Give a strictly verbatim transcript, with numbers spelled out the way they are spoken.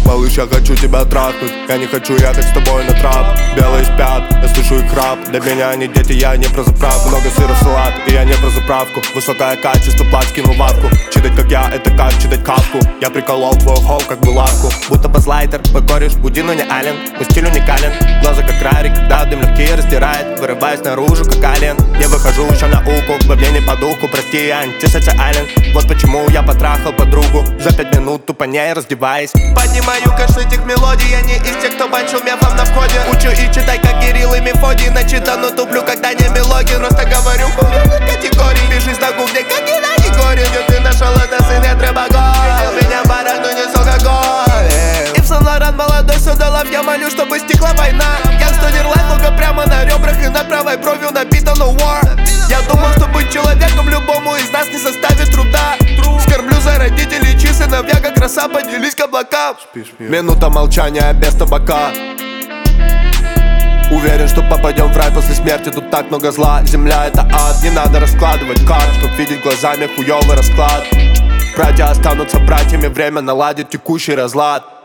Малыш, я хочу тебя трахнуть. Я не хочу ехать с тобой на трап. Белые спят, я слышу их храп. Для меня они дети, я не про заправку. Много сыра в салат, и я не про заправку. Высокое качество, плат скинул ватку. Читать как я, это как читать кавку. Я приколол твой хоу, как бы лавку. Будто базлайтер, мой кореш, буди, но не Ален. Мой стиль уникален, глаза как Рари. Когда дым легкие раздирает, вырываясь наружу, как ален. Не выхожу еще на уку, во мне не по духу. Прости, я антисоциален. Вот почему я потрахал подругу. За пять минут тупо не раздеваясь. Поднимаю кэш этих мелодий. Я не из тех, кто банчил мефом на входе. Учу и читай, как Кирилл и Мефодий. Начитану туплю, когда не мелогин. Просто говорю хуйню категории. Пиши на гугле, как не на Егоре. Где ты нашел это, сын, я требогой. Меня барак, но не с алкоголем. И в Сан-Лоран молодой судолов. Я молю, чтобы стекла война. Гангстер лайф, лука прямо на ребрах. И над правой бровью набито no war. Я думал, что быть человеком любому из нас не составит труда. Скорблю за родителей, чьи сыновья как роса поднялись к облакам. Минута молчания без табака. Уверен, что попадем в рай после смерти. Тут так много зла, земля это ад. Не надо раскладывать карт, чтоб видеть глазами хуёвый расклад. Братья останутся братьями, время наладит текущий разлад.